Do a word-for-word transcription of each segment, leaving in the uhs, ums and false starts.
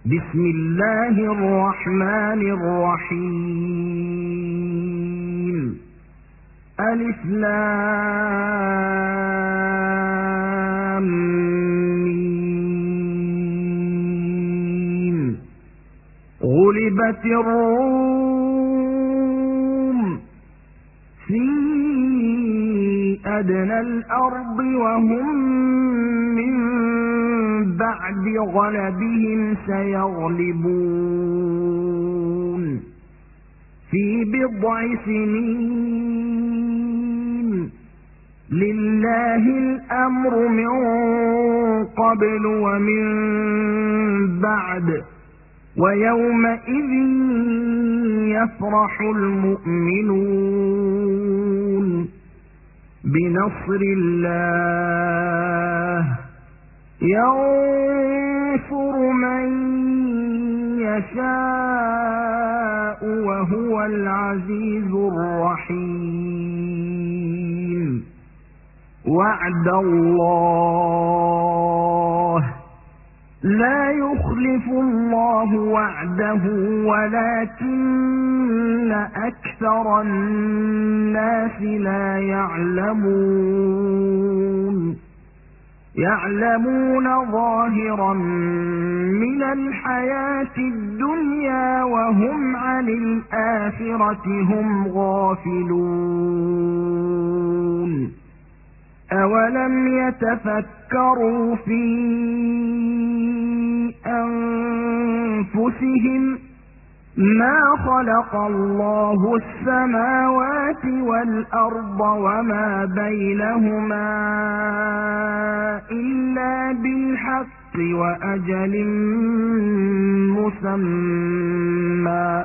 بسم الله الرحمن الرحيم ألف لام ميم غلبت الروم في أدنى الأرض وهم من بعد غلبهم سيغلبون في بضع سنين لله الأمر من قبل ومن بعد ويومئذ يفرح المؤمنون بنصر الله ينصر من يشاء وهو العزيز الرحيم وعد الله لا يخلف الله وعده ولكن أكثر الناس لا يعلمون يعلمون ظاهرا من الحياة الدنيا وهم عن الآخرة هم غافلون أولم يتفكروا في أنفسهم ما خلق الله السماوات والأرض وما بينهما إلا بالحق وأجل مسمى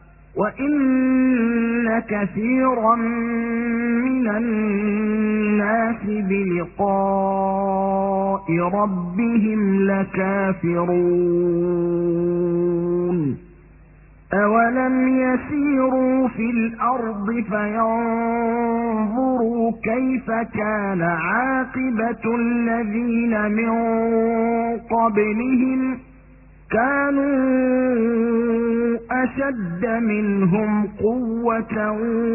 وإن كثيرا من الناس بلقاء ربهم لكافرون أولم يسيروا في الأرض فينظروا كيف كان عاقبة الذين من قبلهم كانوا أشد منهم قوة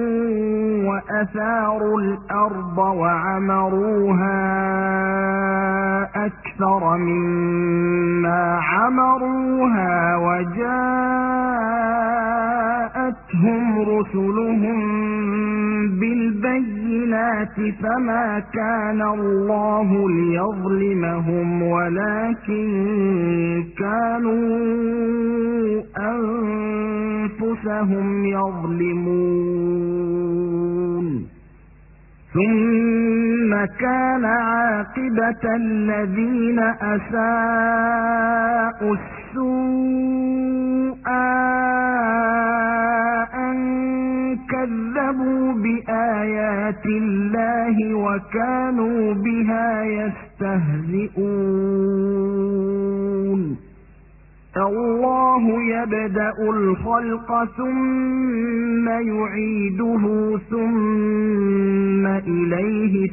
وأثاروا الأرض وعمروها أكثر مما عمروها وجاءتهم رسلهم بالبينات فما كان الله ليظلمهم ولكن كانوا أنفسهم يظلمون ثم كان عاقبة الذين أساءوا السوء أن كذبوا بآيات الله وكانوا بها يستهزئون الله يبدأ الخلق ثم يعيده ثم إليه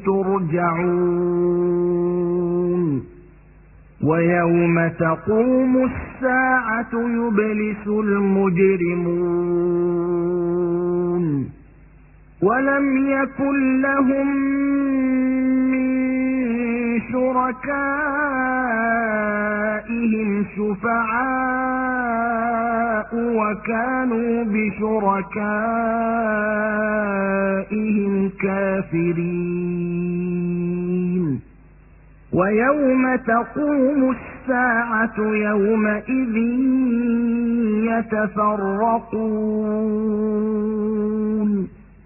ترجعون ويوم تقوم الساعة يبلس المجرمون ولم يكن لهم من شركائهم شفعاء وكانوا بشركائهم كافرين ويوم تقوم الساعة يومئذ يتفرقون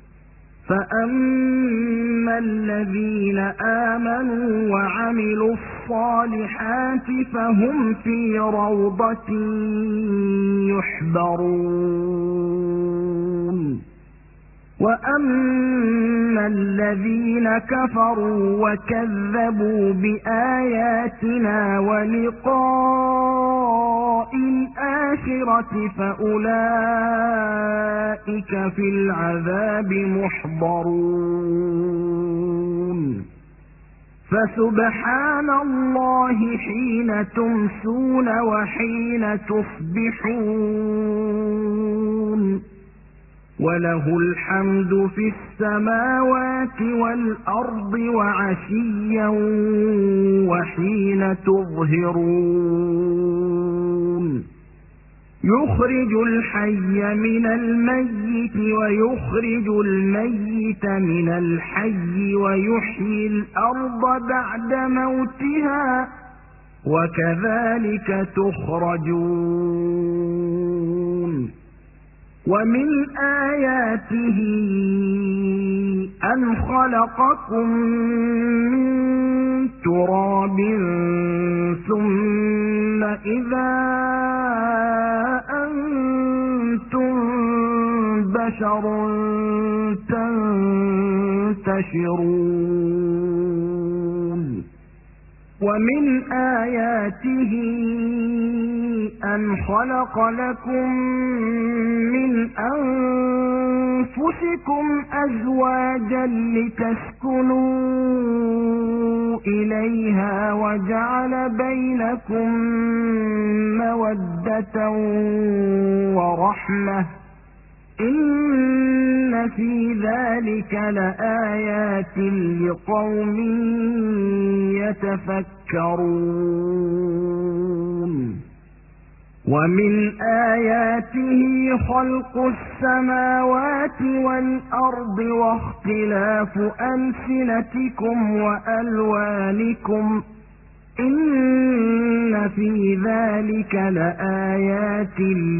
فأما الذين آمنوا وعملوا الصالحات فهم في روضة يحبرون وأما الذين كفروا وكذبوا بآياتنا ولقاء الآخرة فأولئك في العذاب محضرون فسبحان الله حين تمسون وحين تصبحون وله الحمد في السماوات والأرض وعشيا وحين تظهرون يخرج الحي من الميت ويخرج الميت من الحي ويحيي الأرض بعد موتها وكذلك تخرجون ومن آياته أن خلقكم من تراب ثم إذا أنتم بشر تنتشرون ومن آياته أن خلق لكم من أنفسكم أزواجا لتسكنوا إليها وجعل بينكم مودة ورحمة إن في ذلك لآيات لقوم يتفكرون ومن آياته خلق السماوات والأرض واختلاف ألسنتكم وألوانكم إن في ذلك لآيات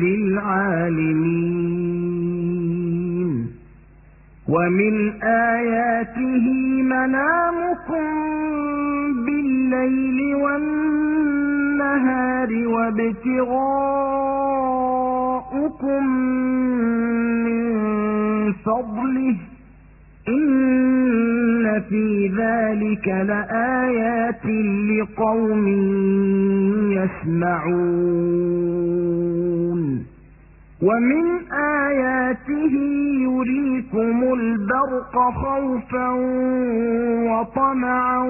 للعالمين ومن آياته منامكم بالليل والنهار وابتغاؤكم من فضله إن في ذلك لآيات لقوم يسمعون ومن آياته يريكم البرق خوفا وطمعا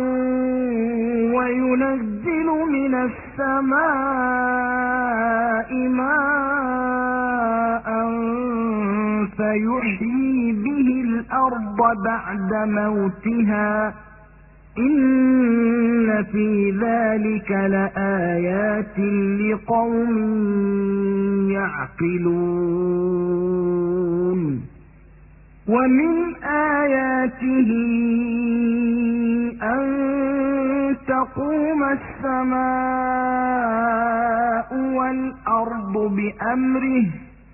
وينزل من السماء ماء فيحيي به الأرض بعد موتها إن في ذلك لآيات لقوم يعقلون ومن آياته أن تقوم السماء والأرض بأمره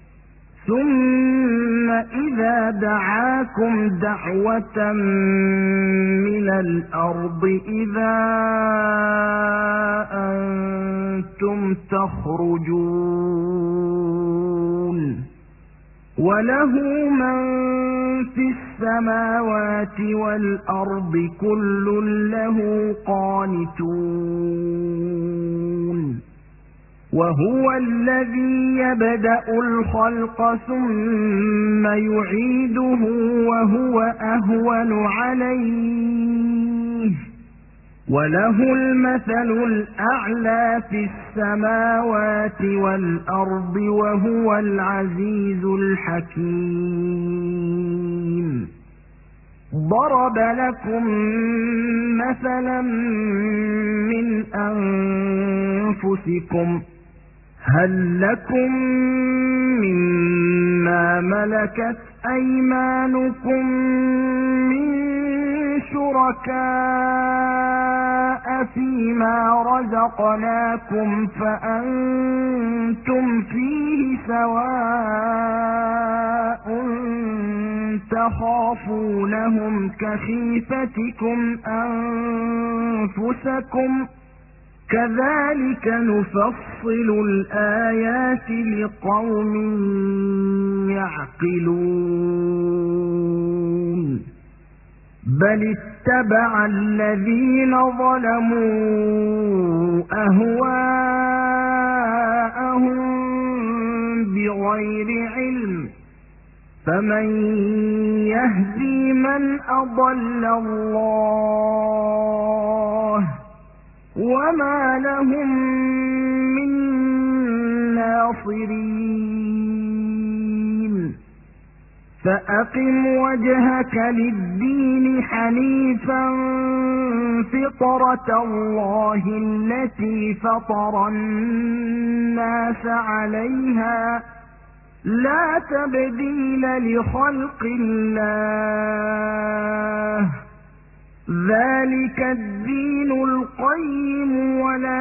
ثم إذا دعاكم دعوة من الأرض إذا أنتم تخرجون وله من في السماوات والأرض كل له قانتون وهو الذي يبدأ الخلق ثم يعيده وهو أهون عليه وله المثل الأعلى في السماوات والأرض وهو العزيز الحكيم ضرب لكم مثلا من أنفسكم هل لكم مما ملكت أيمانكم من شركاء فيما رزقناكم فأنتم فيه سواء تخافونهم كخيفتكم أنفسكم كذلك نفصل الآيات لقوم يعقلون بل اتبع الذين ظلموا أهواءهم بغير علم فمن يهدي من أضل الله وما لهم من ناصرين فأقم وجهك للدين حنيفا فطرة الله التي فطر الناس عليها لا تبديل لخلق الله ذلك الدين القيم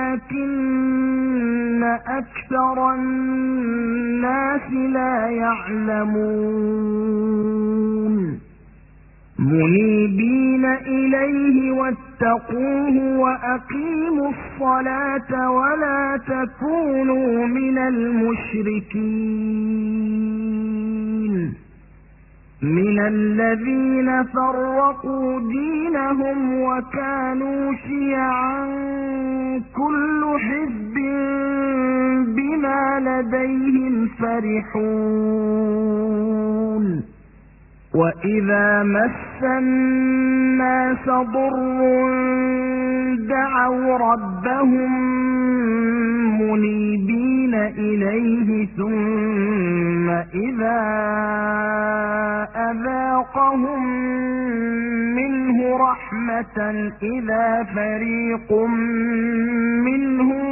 ولكن أكثر الناس لا يعلمون منيبين إليه واتقوه وأقيموا الصلاة ولا تكونوا من المشركين من الذين فرقوا دينهم وكانوا شيعا كل حزب بما لديهم فرحون وإذا مس الناس ضر دعوا ربهم منيبين إليه ثم إذا أذاقهم منه رحمة إذا فريق منهم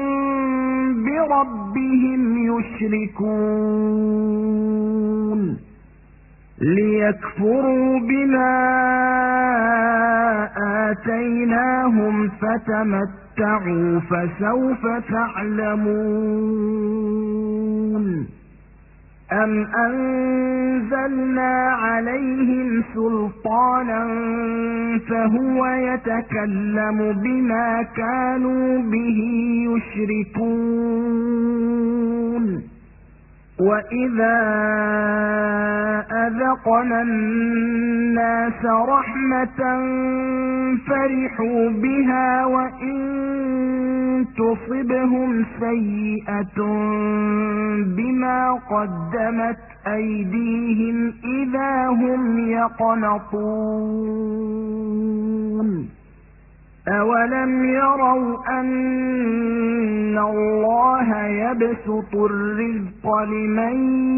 بربهم يشركون ليكفروا بما آتيناهم فتمتعوا فسوف تعلمون أم أنزلنا عليهم سلطانا فهو يتكلم بما كانوا به يشركون وإذا أذقنا الناس رحمة فرحوا بها وإن تصبهم سيئة بما قدمت أيديهم إذا هم يقنطون أولم يروا أن الله يبسط الرزق لمن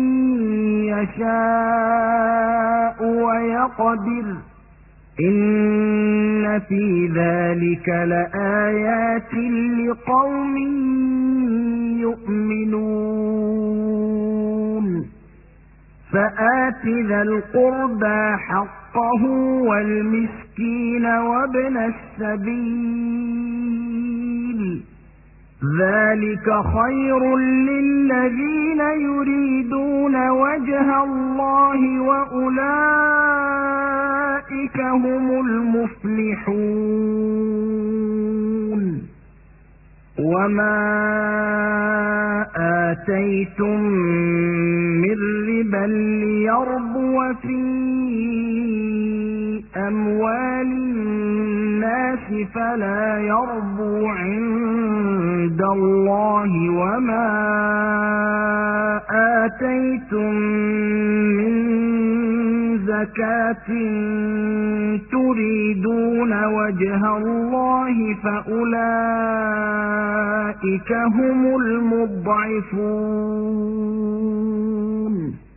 يشاء ويقدر إن في ذلك لآيات لقوم يؤمنون فآت ذا القربى حقه والمسكين وابن السبيل ذلك خير للذين يريدون وجه الله وأولئك هم المفلحون وما آتيتم من ربا ليربو في أموال الناس فلا يربو عند الله وما آتيتم من زكاة تريدون وجه الله فأولئك هم المضعفون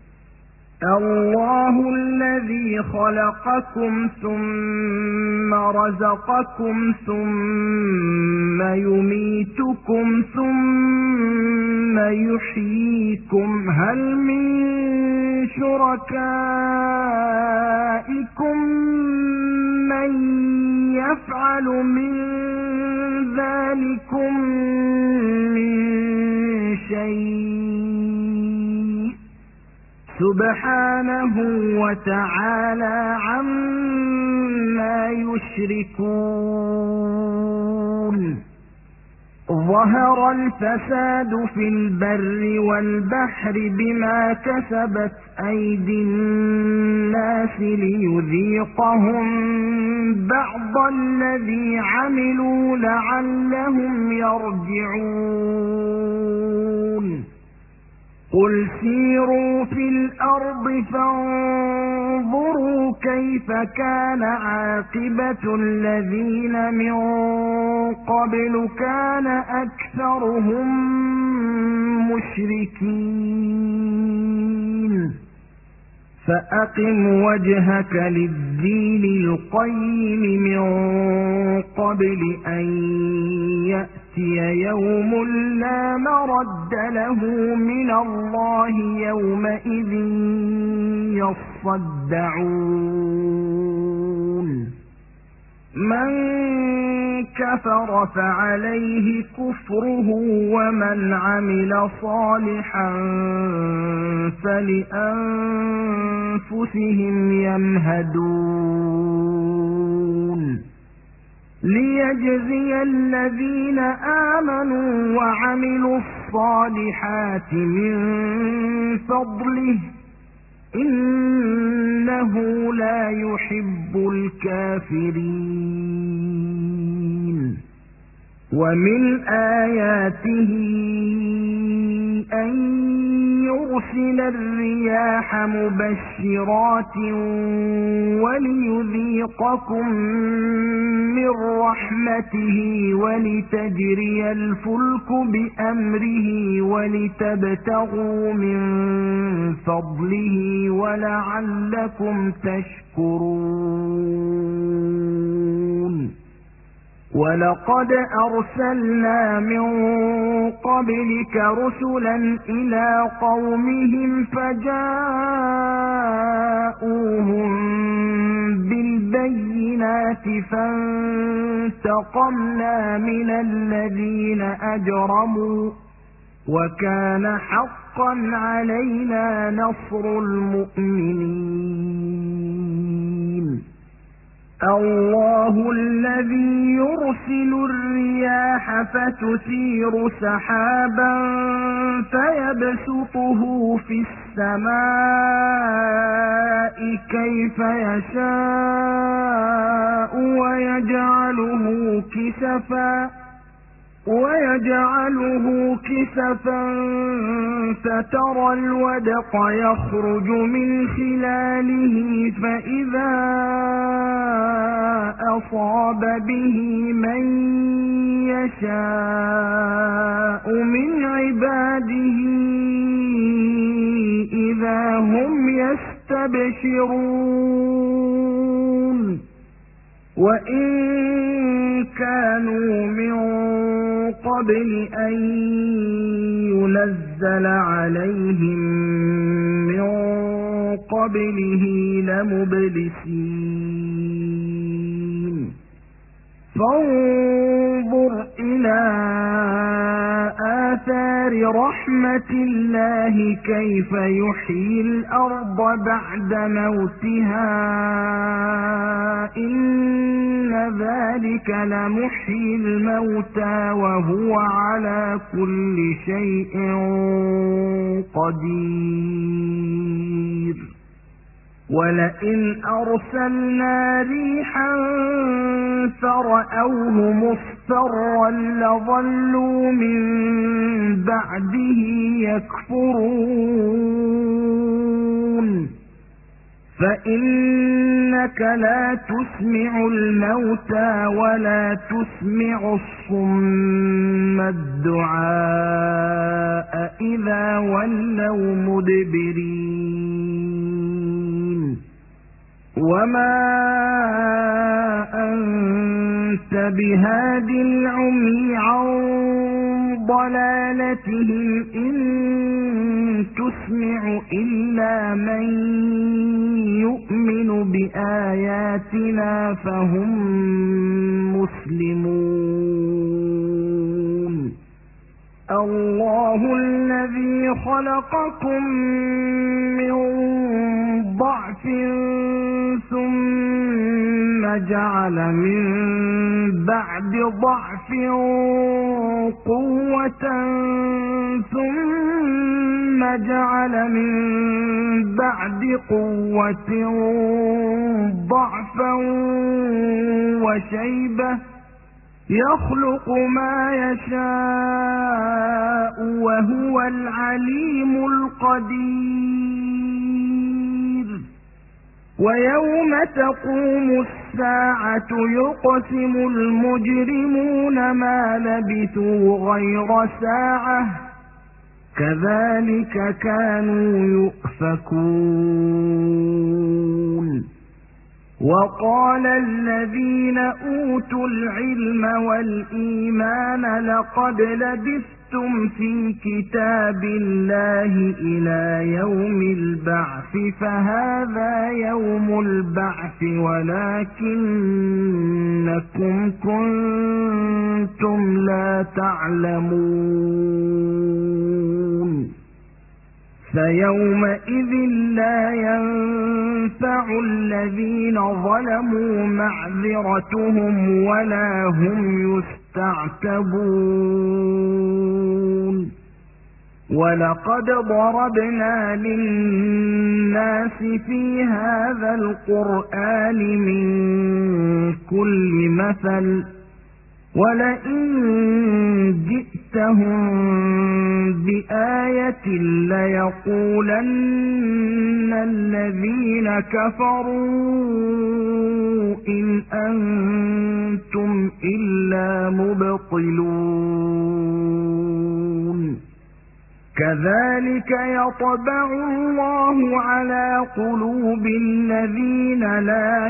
الله الذي خلقكم ثم رزقكم ثم يميتكم ثم يحييكم هل من شركائكم من يفعل من ذلكم من شيء سبحانه وتعالى عما يشركون ظهر الفساد في البر والبحر بما كسبت أيدي الناس ليذيقهم بعض الذي عملوا لعلهم يرجعون قل سيروا في الأرض فانظروا كيف كان عاقبة الذين من قبل كان أكثرهم مشركين فأقم وجهك للدين القيم من قبل أن يأتي يوم لا مرد له من الله يومئذ يصدعون من كفر فعليه كفره ومن عمل صالحا فلأنفسهم يمهدون ليجزي الذين آمنوا وعملوا الصالحات من فضله إنه لا يحب الكافرين ومن آياته أن يرسل الرياح مبشرات وليذيقكم من رحمته ولتجري الفلك بأمره ولتبتغوا من فضله ولعلكم تشكرون ولقد أرسلنا من قبلك رسلا إلى قومهم فجاءوهم بالبينات فانتقمنا من الذين أجرموا وكان حقا علينا نصر المؤمنين الله الذي يرسل الرياح فتثير سحابا فيبسطه في السماء كيف يشاء ويجعله كسفا ويجعله كسفا فترى الودق يخرج من خلاله فإذا أصاب به من يشاء من عباده إذا هم يستبشرون وإن كانوا من قبل أن ينزل عليهم من قبله لمبلسين فانظر إلى آثار رحمة الله كيف يحيي الأرض بعد موتها إن ذلك لمحيي الموتى وهو على كل شيء قدير ولئن أرسلنا ريحا فرأوه مصفرا لظلوا من بعده يكفرون فإنك لا تسمع الموتى ولا تسمع الصم الدعاء إذا ولوا مدبرين وما أنت بهاد العمي عن ضلالتهم إن تسمع إلا من يؤمن بآياتنا فهم مسلمون الله الذي خلقكم من ضعف ثم جعل من بعد ضعف قوة ثم جعل من بعد قوة ضعفا وشيبة يخلق ما يشاء وهو العليم القدير ويوم تقوم الساعة يقسم المجرمون ما لبثوا غير ساعة كذلك كانوا يؤفكون وقال الذين أوتوا العلم والإيمان لقد لبثتم في كتاب الله إلى يوم البعث فهذا يوم البعث ولكنكم كنتم لا تعلمون فيومئذ لا ينفع الذين ظلموا معذرتهم ولا هم يستعتبون ولقد ضربنا للناس في هذا القرآن من كل مثل ولئن جئتهم بآية ليقولن الذين كفروا إن أنتم إلا مبطلون كذلك يطبع الله على قلوب الذين لا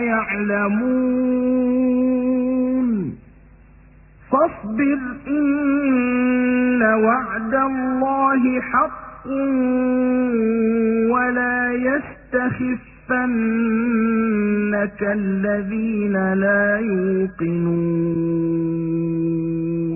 يعلمون فاصبر إن وعد الله حق ولا يستخفنك الذين لا يوقنون